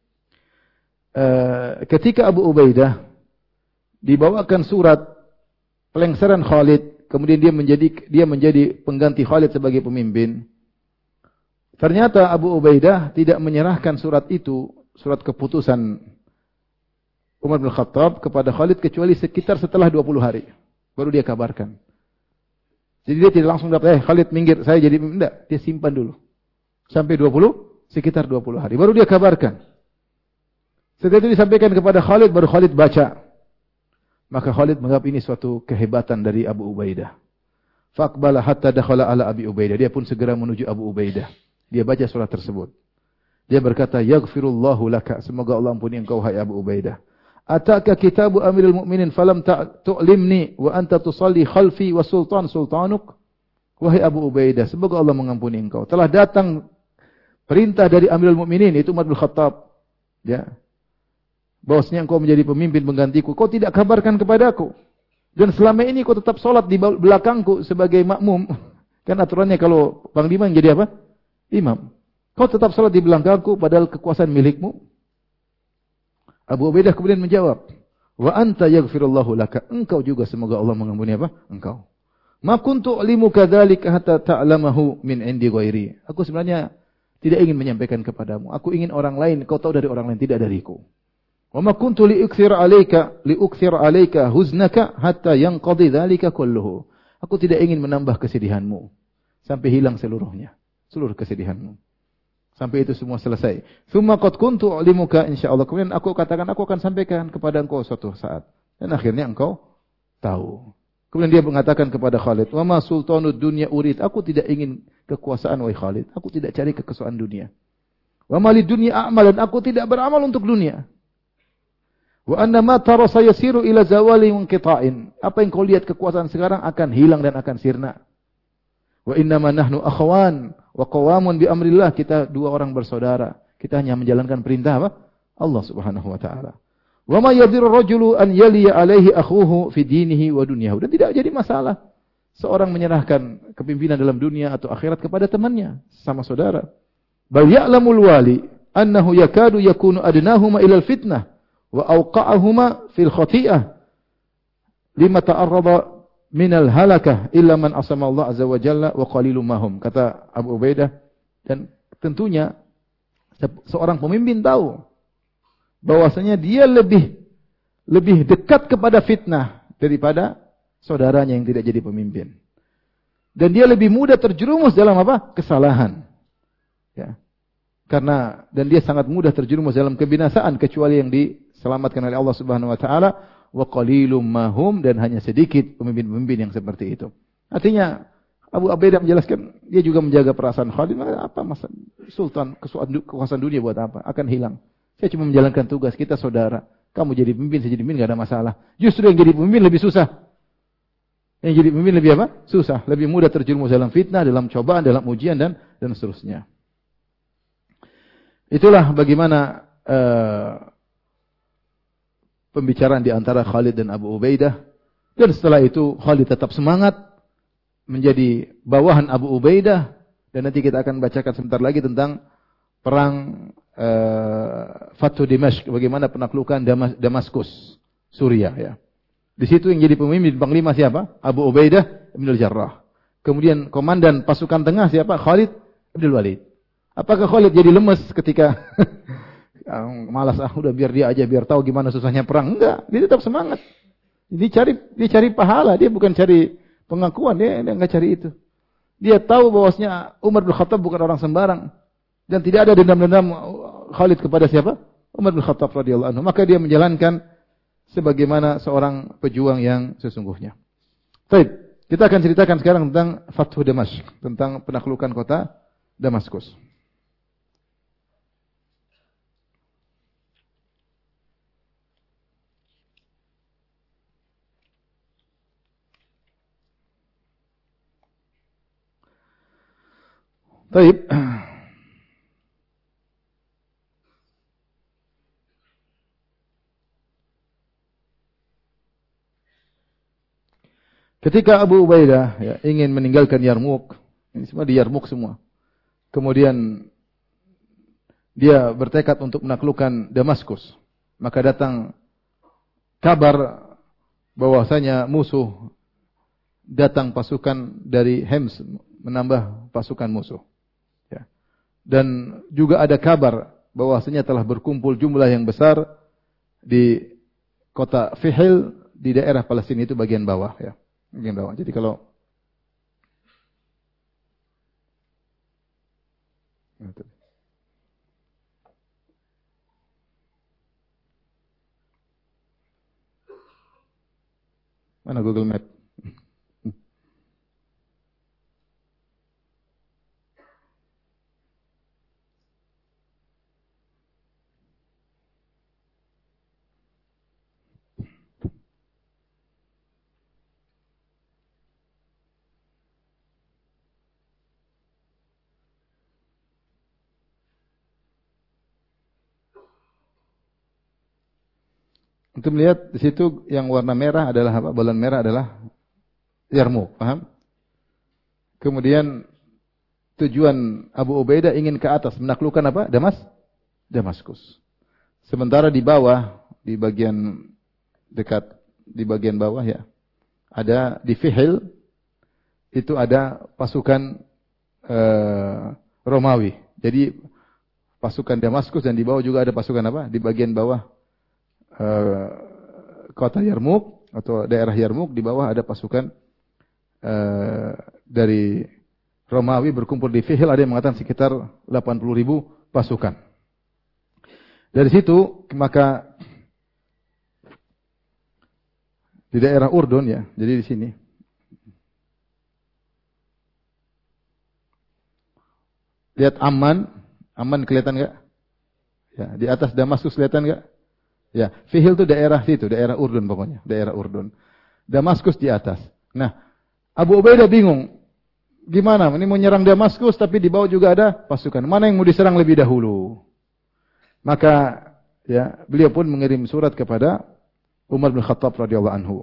uh, ketika Abu Ubaidah dibawakan surat pelengseran Khalid, kemudian dia menjadi dia menjadi pengganti Khalid sebagai pemimpin. Ternyata Abu Ubaidah tidak menyerahkan surat itu, surat keputusan Umar bin Khattab kepada Khalid kecuali sekitar setelah dua puluh hari. Baru dia kabarkan. Jadi dia tidak langsung dapat, eh Khalid minggir, saya jadi, enggak. Dia simpan dulu. Sampai dua puluh, sekitar dua puluh hari. Baru dia kabarkan. Setelah itu disampaikan kepada Khalid, baru Khalid baca. Maka Khalid menganggap ini suatu kehebatan dari Abu Ubaidah. Faqbala hatta dakhala ala Abi Ubaidah. Dia pun segera menuju Abu Ubaidah. Dia baca surat tersebut. Dia berkata, yaghfirullahu laka. Semoga Allah ampuni engkau, hai Abu Ubaidah. Ataka kitabu amiril mu'minin falam tu'limni wa anta tusalli khalfi wa sultan sultanuk. Wahai Abu Ubaidah, semoga Allah mengampuni engkau. Telah datang perintah dari amiril mu'minin, itu Umar bin Khattab. Ya. Bahwasanya engkau menjadi pemimpin menggantiku. Kau tidak kabarkan kepadaku. Dan selama ini kau tetap sholat di belakangku sebagai makmum. Kan aturannya kalau panglima yang jadi apa? Imam. Kau tetap salat di belakangku padahal kekuasaan milikmu. Abu Ubaidah kemudian menjawab, wa anta yaghfirullahu laka. Engkau juga semoga Allah mengampuni apa? Engkau. Ma kuntu u'limuka dzalika hatta ta'lamahu min indi ghairi. Aku sebenarnya tidak ingin menyampaikan kepadamu. Aku ingin orang lain, kau tahu dari orang lain, tidak dariku. Wa ma kuntu liukthir 'alaika liukthir 'alaika huznaka hatta yanqadi dzalika kulluhu. Aku tidak ingin menambah kesedihanmu sampai hilang seluruhnya. Seluruh kesedihanmu. Sampai itu semua selesai. Tsumma qad kuntu u'limuka insyaallah. Kemudian aku katakan, aku akan sampaikan kepada engkau suatu saat. Dan akhirnya engkau tahu. Kemudian dia mengatakan kepada Khalid, "Wa ma sultanud dunya urid." Aku tidak ingin kekuasaan wahai Khalid. Aku tidak cari kekuasaan dunia. Wa ma lid dunya a'malan. Aku tidak beramal untuk dunia. Wa anna ma tara sayasiru ila zawali munqita'in. Apa yang kau lihat kekuasaan sekarang akan hilang dan akan sirna. Wa innama nahnu akhwan wa qawamun bi amrillah. Kita dua orang bersaudara. Kita hanya menjalankan perintah apa? Allah Subhanahu wa taala. Wa ma yadhurru rajulu an yaliya alaihi akhuhu fi dinihi wa dunyahu. Dan tidak jadi masalah seorang menyerahkan kepimpinan dalam dunia atau akhirat kepada temannya, sama saudara. Bal ya'lamul wali annahu yakadu yakunu adnahuma ila al-fitnah wa awqa'ahuma fil khati'ah lima ta'arrada minal halakah illa man asama Allah azza wa jalla wa qalilum mahum. Kata Abu Ubaidah, dan tentunya seorang pemimpin tahu bahwasanya dia lebih lebih dekat kepada fitnah daripada saudaranya yang tidak jadi pemimpin. Dan dia lebih mudah terjerumus dalam apa? Kesalahan. Ya. Karena dan dia sangat mudah terjerumus dalam kebinasaan kecuali yang diselamatkan oleh Allah Subhanahu wa taala. Wa qalilum mahum, dan hanya sedikit pemimpin-pemimpin yang seperti itu. Artinya Abu Ubaidah menjelaskan, dia juga menjaga perasaan Khalid. Apa masa sultan kekuasaan dunia buat apa? Akan hilang. Saya cuma menjalankan tugas, kita saudara. Kamu jadi pemimpin, saya jadi pemimpin, enggak ada masalah. Justru yang jadi pemimpin lebih susah. Yang jadi pemimpin lebih apa? Susah, lebih mudah terjerumus dalam fitnah, dalam cobaan, dalam ujian dan dan seterusnya. Itulah bagaimana uh, pembicaraan di antara Khalid dan Abu Ubaidah. Dan setelah itu Khalid tetap semangat menjadi bawahan Abu Ubaidah. Dan nanti kita akan bacakan sebentar lagi tentang perang uh, Fathu Dimashq, bagaimana penaklukan Damas, Damaskus, Suriah ya. Di situ yang jadi pemimpin panglima siapa? Abu Ubaidah bin Al-Jarrah. Kemudian komandan pasukan tengah siapa? Khalid bin Walid. Apakah Khalid jadi lemes ketika malas, ah udah biar dia aja, biar tahu gimana susahnya perang? Enggak, dia tetap semangat. Dia cari dia cari pahala, dia bukan cari pengakuan, dia, dia enggak cari itu. Dia tahu bahwasanya Umar bin Khattab bukan orang sembarang dan tidak ada dendam-dendam Khalid kepada siapa? Umar bin Khattab radhiyallahu anhu. Maka dia menjalankan sebagaimana seorang pejuang yang sesungguhnya. Baik, kita akan ceritakan sekarang tentang Fathu Damashq, tentang penaklukan kota Damaskus. Baik. Ketika Abu Ubaidah ya, ingin meninggalkan Yarmuk, ini semua di Yarmuk semua. Kemudian dia bertekad untuk menaklukkan Damaskus. Maka datang kabar bahwasanya musuh, datang pasukan dari Hems menambah pasukan musuh. Ya. dan juga ada kabar bahwasanya telah berkumpul jumlah yang besar di kota Fihl di daerah Palestina itu bagian bawah ya. Bagian bawah. Jadi kalau mana Google Map? Untuk melihat di situ yang warna merah adalah apa? Balon merah adalah Yarmuk, paham? Kemudian tujuan Abu Ubaidah ingin ke atas menaklukkan apa? Damas, Damaskus. Sementara di bawah, di bagian dekat di bagian bawah ya, ada di Fihl itu ada pasukan eh, Romawi. Jadi pasukan Damaskus dan di bawah juga ada pasukan apa? Di bagian bawah eh, kota Yarmuk atau daerah Yarmuk di bawah ada pasukan eh, dari Romawi berkumpul di Fihl, ada yang mengatakan sekitar delapan puluh ribu pasukan. Dari situ maka di daerah Urdun ya, jadi di sini. Lihat Amman, Amman kelihatan enggak? Ya, di atas Damaskus kelihatan enggak? Ya, Fihl itu daerah situ, daerah Urdun pokoknya, daerah Urdun. Damaskus di atas. Nah, Abu Ubaidah bingung. Gimana? Ini mau nyerang Damaskus tapi di bawah juga ada pasukan. Mana yang mau diserang lebih dahulu? Maka ya, beliau pun mengirim surat kepada Umar bin Khattab radhiyallahu anhu.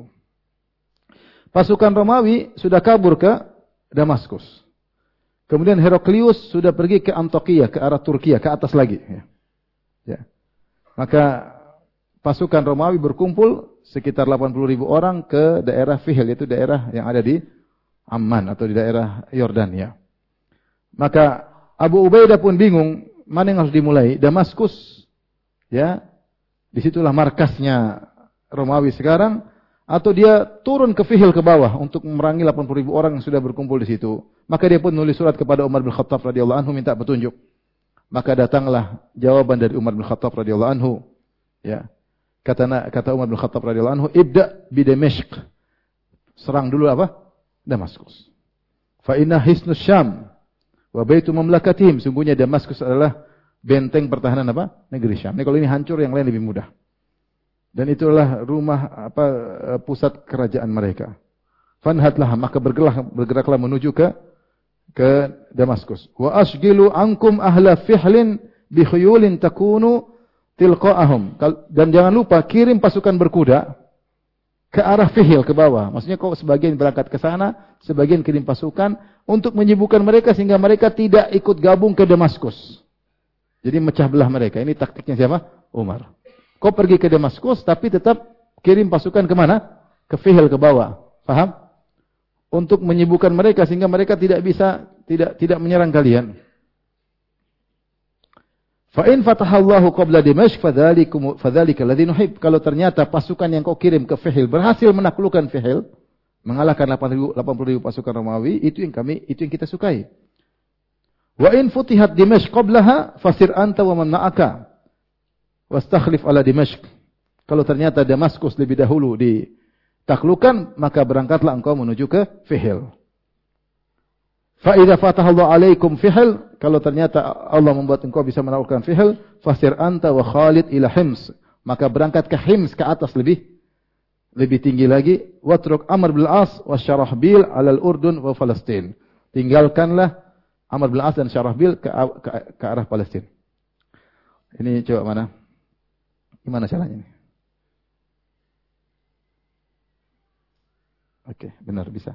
Pasukan Romawi sudah kabur ke Damaskus. Kemudian Heraklius sudah pergi ke Antokia, ke arah Turki, ke atas lagi. Ya. Ya. Maka pasukan Romawi berkumpul sekitar delapan puluh ribu orang ke daerah Fihl, yaitu daerah yang ada di Amman atau di daerah Yordania. Maka Abu Ubaidah pun bingung mana yang harus dimulai. Damaskus, ya, disitulah markasnya Romawi sekarang, atau dia turun ke Fihl ke bawah untuk memerangi delapan puluh ribu orang yang sudah berkumpul di situ. Maka dia pun nulis surat kepada Umar bin Khattab radhiyallahu anhu minta petunjuk. Maka datanglah jawaban dari Umar bin Khattab radhiyallahu anhu. Ya. Kata kata Umar bin Khattab radhiyallahu anhu, "Ibda bi Damashq." Serang dulu apa? Damaskus. Fa inna hisnus Syam wa baitu mamlakatihim. Sungguhnya Damaskus adalah benteng pertahanan apa? Negeri Syam. Ini kalau ini hancur, yang lain lebih mudah. Dan itulah rumah apa pusat kerajaan mereka. Fanhadlah, maka bergeraklah bergeraklah menuju ke ke Damaskus. Wa asgilu ankum ahla Fihlin bi khuyulin takunu tilqa'ahum. Dan jangan lupa kirim pasukan berkuda ke arah Fihl ke bawah. Maksudnya kau sebagian berangkat ke sana, sebagian kirim pasukan untuk menyibukkan mereka sehingga mereka tidak ikut gabung ke Damaskus. Jadi mecah belah mereka. Ini taktiknya siapa? Umar. Kau pergi ke Damaskus tapi tetap kirim pasukan ke mana? Ke Fihl ke bawah. Paham? Untuk menyibukkan mereka sehingga mereka tidak bisa tidak tidak menyerang kalian. Fa in fatahallahu qabla Dimashq fadzalikum fadzalika alladhi nuhib. Kalau ternyata pasukan yang kau kirim ke Fihl berhasil menaklukkan Fihl, mengalahkan delapan puluh ribu pasukan Romawi, itu yang kami itu yang kita sukai. Wa in futihat Dimashq qablaha fasir anta wa man ma'aka wastakhlif ala Dimashq. Kalau ternyata Damaskus lebih dahulu ditaklukkan, maka berangkatlah engkau menuju ke Fihl. Fa idza fatahallahu alaikum Fihl, kalau ternyata Allah membuat engkau bisa menaklukkan Fihl, fasir anta wa Khalid ila Hims, maka berangkat ke Hims, ke atas lebih lebih tinggi lagi. Watruk Amr bin As wa Syarahbil ala al-Urdun wa Palestin. Tinggalkanlah Amr bin As dan Syarahbil ke, ke, ke arah Palestina. Ini coba mana? Gimana caranya ini? Oke, benar bisa.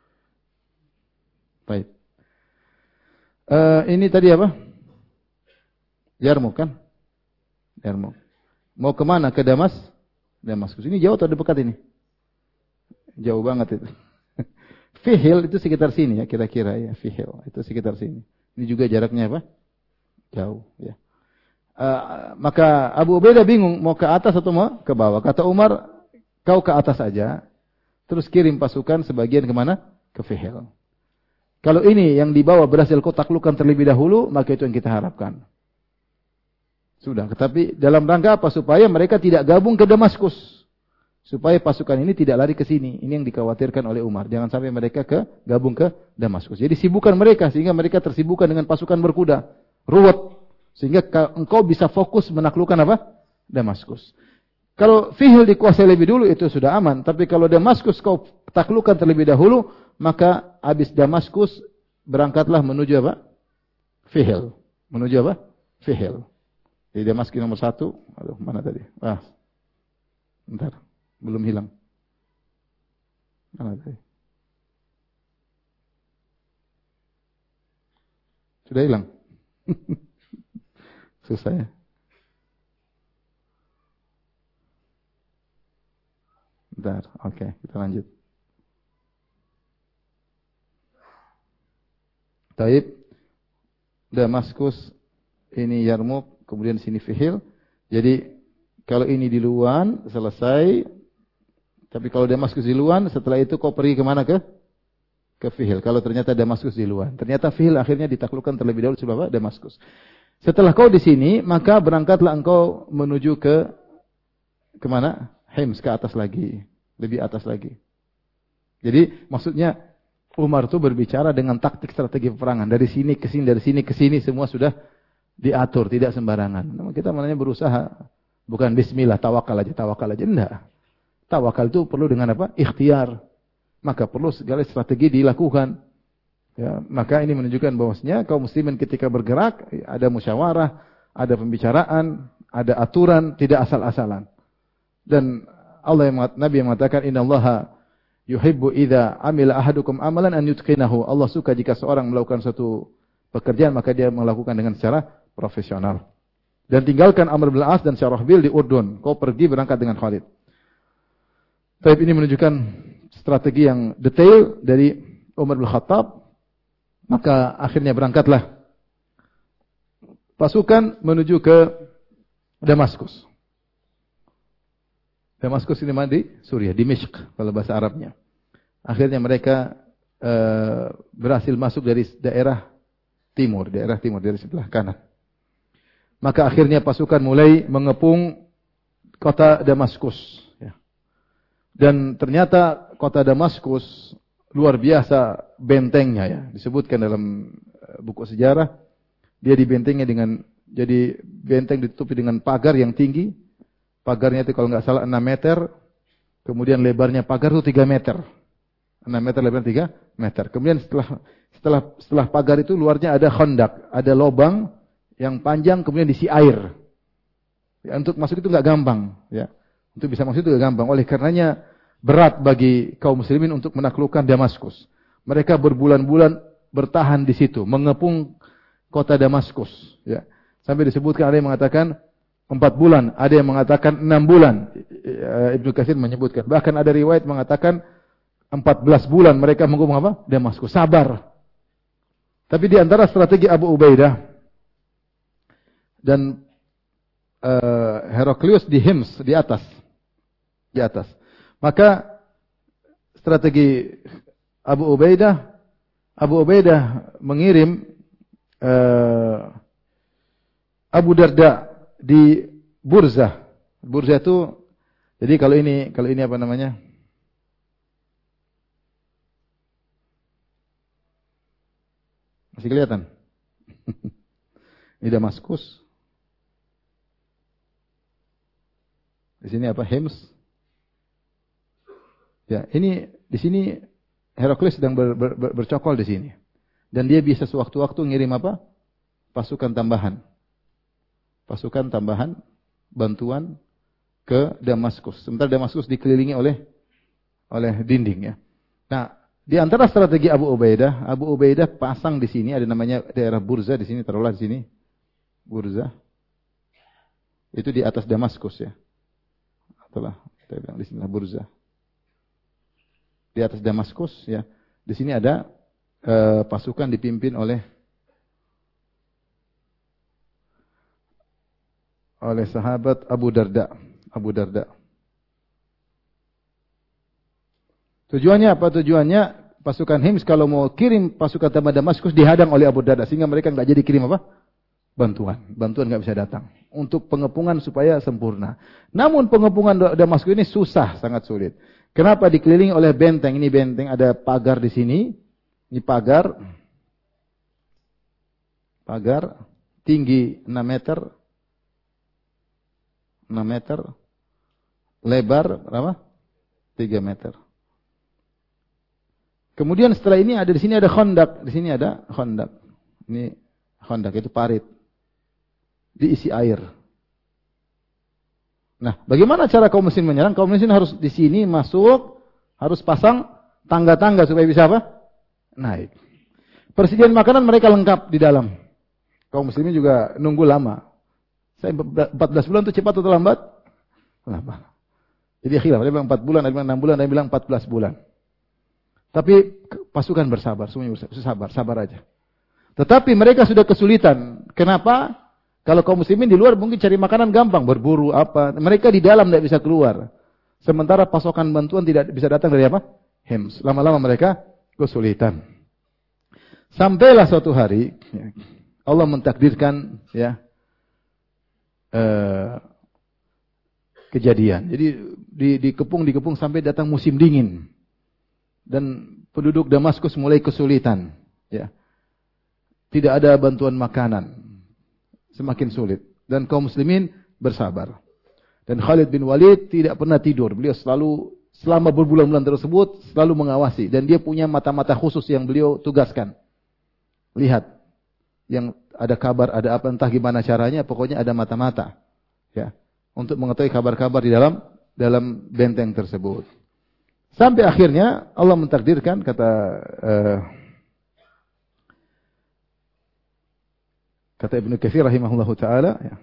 Baik. Uh, ini tadi apa? Yarmuk kan? Yarmuk. Mau kemana? Ke Damas? Damaskus. Ini jauh atau dekat ini? Jauh banget itu. Fihil itu sekitar sini ya kira-kira ya. Fihil itu sekitar sini. Ini juga jaraknya apa? Jauh ya. Uh, maka Abu Ubaidah bingung mau ke atas atau mau ke bawah. Kata Umar, kau ke atas saja. Terus kirim pasukan sebagian kemana? Ke Fihil. Kalau ini yang dibawa berhasil kau taklukkan terlebih dahulu, maka itu yang kita harapkan. Sudah. Tetapi dalam rangka apa? Supaya mereka tidak gabung ke Damaskus. Supaya pasukan ini tidak lari ke sini. Ini yang dikhawatirkan oleh Umar. Jangan sampai mereka ke gabung ke Damaskus. Jadi sibukkan mereka sehingga mereka tersibukkan dengan pasukan berkuda. Ruwet. Sehingga engkau bisa fokus menaklukkan apa? Damaskus. Kalau Fihil dikuasai lebih dulu itu sudah aman. Tapi kalau Damaskus kau taklukkan terlebih dahulu, maka habis Damaskus berangkatlah menuju apa? Fihil. Menuju apa? Fihil. Jadi Damaskus nomor satu. Aduh, mana tadi? Ah, bentar. Belum hilang. Mana tadi? Sudah hilang. Susah ya. Bentar, oke, okay, kita lanjut. Taib, Damaskus, ini Yarmuk, kemudian sini Fihil. Jadi kalau ini di Luan selesai, tapi kalau Damaskus di Luan, setelah itu kau pergi kemana ke? Ke Fihil. Kalau ternyata Damaskus di Luan, ternyata Fihil akhirnya ditaklukkan terlebih dahulu sebab Damaskus. Setelah kau di sini, maka berangkatlah engkau menuju ke kemana? Hims, ke atas lagi, lebih atas lagi. Jadi maksudnya Umar itu berbicara dengan taktik strategi peperangan. Dari sini ke sini, dari sini ke sini, semua sudah diatur, tidak sembarangan. Namun kita maknanya berusaha, bukan bismillah, tawakal aja, tawakal aja. Enggak. Tawakal itu perlu dengan apa? Ikhtiar. Maka perlu segala strategi dilakukan. Ya, maka ini menunjukkan bahwasanya kaum muslimin ketika bergerak ada musyawarah, ada pembicaraan, ada aturan, tidak asal-asalan. Dan Allah yang Nabi yang mengatakan innallaha yuhibbu idza amila ahadukum amalan an yutqinahu. Allah suka jika seorang melakukan suatu pekerjaan maka dia melakukan dengan secara profesional. Dan tinggalkan Amr bin As dan Syarahbil di Urdun. Kau pergi berangkat dengan Khalid. Tapi ini menunjukkan strategi yang detail dari Umar bin Khattab. Maka akhirnya berangkatlah pasukan menuju ke Damaskus. Damaskus ini mana di Suriah, Dimishq kalau bahasa Arabnya. Akhirnya mereka e, berhasil masuk dari daerah timur, daerah timur dari sebelah kanan. Maka akhirnya pasukan mulai mengepung kota Damaskus. Ya. Dan ternyata kota Damaskus luar biasa bentengnya ya. Disebutkan dalam buku sejarah. Dia dibentengnya dengan, jadi benteng ditutupi dengan pagar yang tinggi. Pagarnya itu kalau nggak salah enam meter. Kemudian lebarnya pagar itu tiga meter. enam meter lebarnya tiga meter. Kemudian setelah setelah setelah pagar itu luarnya ada khandak. Ada lubang yang panjang kemudian diisi air. Ya, untuk masuk itu nggak gampang. Ya. Untuk bisa masuk itu nggak gampang. Oleh karenanya berat bagi kaum muslimin untuk menaklukkan Damaskus. Mereka berbulan-bulan bertahan di situ, mengepung kota Damaskus. Ya. Sampai disebutkan ada yang mengatakan empat bulan, ada yang mengatakan enam bulan. Ibnu Katsir menyebutkan. Bahkan ada riwayat mengatakan empat belas bulan mereka mengepung apa? Damaskus. Sabar. Tapi di antara strategi Abu Ubaidah dan uh, Heraklius di Hims di atas, di atas. Maka strategi Abu Ubaidah, Abu Ubaidah mengirim uh, Abu Darda di Burzah. Burzah itu, jadi kalau ini, kalau ini apa namanya? Masih kelihatan? Ini Damaskus. Di sini apa? Hims. Ya, ini di sini Heraklius sedang ber, ber, ber, bercokol di sini. Dan dia bisa sewaktu-waktu ngirim apa? Pasukan tambahan. Pasukan tambahan, bantuan ke Damaskus. Sementara Damaskus dikelilingi oleh oleh dinding ya. Nah, di antara strategi Abu Ubaidah, Abu Ubaidah pasang di sini ada namanya daerah Burzah di sini, taruhlah di sini. Burzah. Itu di atas Damaskus ya. Itulah kita bilang di sini Burza. Di atas Damaskus ya. Di sini ada uh, pasukan dipimpin oleh oleh sahabat Abu Darda. Abu Darda. Tujuannya apa? Tujuannya pasukan Hims kalau mau kirim pasukan ke Damaskus dihadang oleh Abu Darda sehingga mereka enggak jadi kirim apa? Bantuan. Bantuan enggak bisa datang. Untuk pengepungan supaya sempurna. Namun pengepungan Damaskus ini susah, sangat sulit. Kenapa? Dikelilingi oleh benteng. Ini benteng, ada pagar di sini. Ini pagar. Pagar tinggi enam meter. enam meter. Lebar berapa? tiga meter. Kemudian setelah ini ada di sini ada khandak, di sini ada khandak. Ini khandak itu parit. Diisi air. Nah, bagaimana cara kaum muslimin menyerang? Kaum muslimin harus di sini masuk, harus pasang tangga-tangga supaya bisa apa? Naik. Persediaan makanan mereka lengkap di dalam. Kaum muslimin juga nunggu lama. Saya empat belas bulan itu cepat atau lambat? Lambat. Jadi khilaf, ada yang bilang empat bulan, ada yang bilang enam bulan, ada yang bilang empat belas bulan. Tapi pasukan bersabar, semuanya bersabar, sabar aja. Tetapi mereka sudah kesulitan. Kenapa? Kalau kaum muslimin di luar mungkin cari makanan gampang, berburu apa. Mereka di dalam tidak bisa keluar. Sementara pasokan bantuan tidak bisa datang dari apa? Hims. Lama-lama mereka kesulitan. Sampailah suatu hari Allah mentakdirkan ya eh, kejadian. Jadi di dikepung dikepung sampai datang musim dingin. Dan penduduk Damaskus mulai kesulitan, ya. Tidak ada bantuan makanan. Semakin sulit dan kaum muslimin bersabar. Dan Khalid bin Walid tidak pernah tidur. Beliau selalu selama berbulan-bulan tersebut selalu mengawasi dan dia punya mata-mata khusus yang beliau tugaskan. Lihat yang ada kabar, ada apa entah gimana caranya, pokoknya ada mata-mata. Ya, untuk mengetahui kabar-kabar di dalam dalam benteng tersebut. Sampai akhirnya Allah mentakdirkan kata uh, kata Ibnu Katsir rahimahullahu taala ya.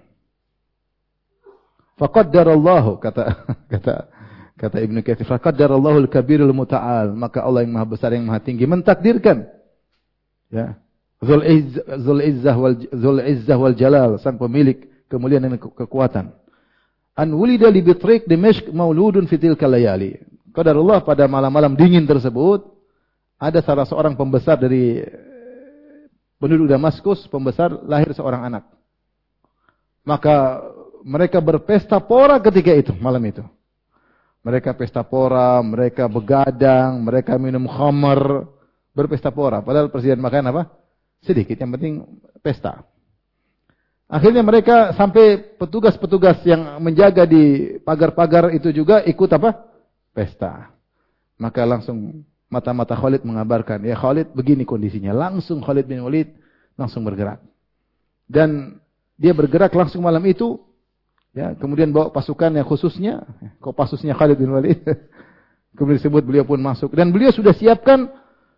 Faqaddarallahu kata kata kata Ibnu Katsir faqaddarallahu al-kabirul muta'al, maka Allah yang Maha Besar yang Maha Tinggi mentakdirkan ya Dzul Izzah Dzul Izzah wal Dzul Izzah wal Jalal, sang pemilik kemuliaan dan kekuatan. An wulida li bitriq Dimashq mauludun fi tilka layali. Qadarullah pada malam-malam dingin tersebut ada salah seorang pembesar dari penduduk Damaskus, pembesar lahir seorang anak. Maka mereka berpesta pora ketika itu, malam itu. Mereka pesta pora, mereka begadang, mereka minum khamar, berpesta pora. Padahal persediaan makan apa? Sedikit, yang penting pesta. Akhirnya mereka sampai petugas-petugas yang menjaga di pagar-pagar itu juga ikut apa? Pesta. Maka langsung mata-mata Khalid mengabarkan, ya Khalid begini kondisinya. Langsung Khalid bin Walid langsung bergerak. Dan dia bergerak langsung malam itu, ya, kemudian bawa pasukan yang khususnya, Kopassusnya Khalid bin Walid. Kemudian disebut beliau pun masuk dan beliau sudah siapkan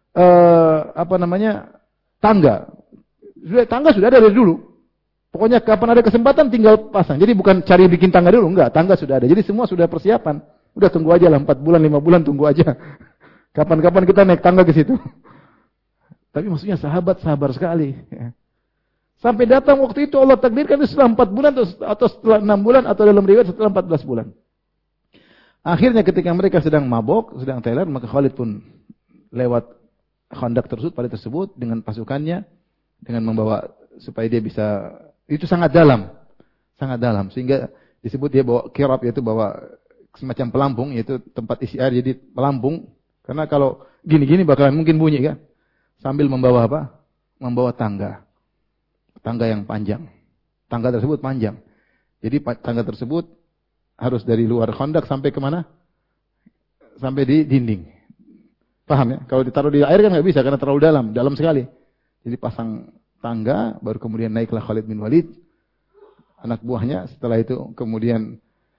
uh, apa namanya? Tangga. Sudah tangga sudah ada dari dulu. Pokoknya kapan ada kesempatan tinggal pasang. Jadi bukan cari bikin tangga dulu, enggak, tangga sudah ada. Jadi semua sudah persiapan. Udah tunggu aja lah, empat bulan, lima bulan tunggu aja. Kapan-kapan kita naik tangga ke situ. Tapi maksudnya sahabat sabar sekali. Sampai datang waktu itu Allah takdirkan itu setelah empat bulan atau setelah enam bulan atau dalam riwayat setelah empat belas bulan. Akhirnya ketika mereka sedang mabok, sedang teler, maka Khalid pun lewat khandak tersebut, pada tersebut dengan pasukannya, dengan membawa supaya dia bisa, itu sangat dalam. Sangat dalam. Sehingga disebut dia bawa kirab, yaitu bawa semacam pelampung, yaitu tempat isi air, jadi pelampung. Karena kalau gini-gini bakalan mungkin bunyi kan. Sambil membawa apa? Membawa tangga. Tangga yang panjang. Tangga tersebut panjang. Jadi tangga tersebut harus dari luar khandak sampai kemana? Sampai di dinding. Paham ya? Kalau ditaruh di air kan nggak bisa karena terlalu dalam, dalam sekali. Jadi pasang tangga, baru kemudian naiklah Khalid bin Walid, anak buahnya. Setelah itu kemudian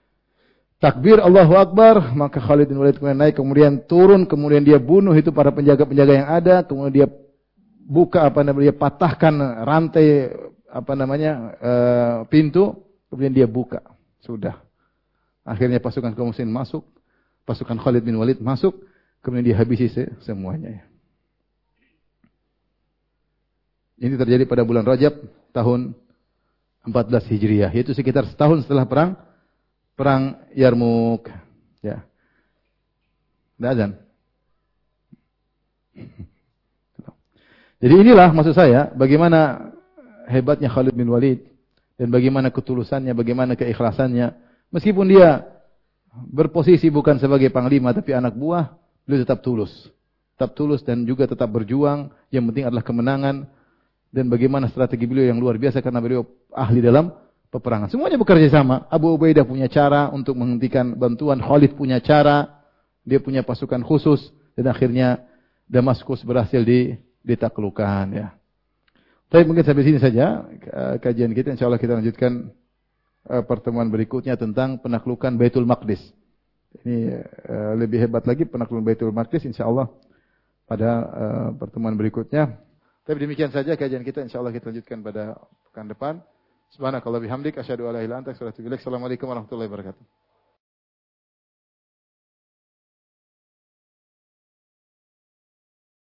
takbir Allahu Akbar, maka Khalid bin Walid kemudian naik, kemudian turun, kemudian dia bunuh itu para penjaga-penjaga yang ada, kemudian dia buka apa namanya, dia patahkan rantai apa namanya uh, pintu, kemudian dia buka. Sudah. Akhirnya pasukan kaum muslimin masuk, pasukan Khalid bin Walid masuk, kemudian dihabisi semuanya. Ini terjadi pada bulan Rajab tahun empat belas Hijriah, yaitu sekitar setahun setelah perang perang Yarmuk. Ya. Tidak azan. Jadi inilah maksud saya, bagaimana hebatnya Khalid bin Walid dan bagaimana ketulusannya, bagaimana keikhlasannya. Meskipun dia berposisi bukan sebagai panglima tapi anak buah, beliau tetap tulus. Tetap tulus dan juga tetap berjuang. Yang penting adalah kemenangan dan bagaimana strategi beliau yang luar biasa karena beliau ahli dalam peperangan. Semuanya bekerja sama. Abu Ubaidah punya cara untuk menghentikan bantuan, Khalid punya cara, dia punya pasukan khusus dan akhirnya Damaskus berhasil di ditaklukkan ya. Tapi mungkin sampai sini saja kajian kita. Insyaallah kita lanjutkan uh, pertemuan berikutnya tentang penaklukan Baitul Maqdis. Ini uh, lebih hebat lagi penaklukan Baitul Maqdis insyaallah pada uh, pertemuan berikutnya. Tapi demikian saja kajian kita. Insyaallah kita lanjutkan pada pekan depan. Subhanakallah bihamdik asyhadu an la ilaha illa anta astaghfiruka wa atubu ilaik. Assalamualaikum warahmatullahi wabarakatuh.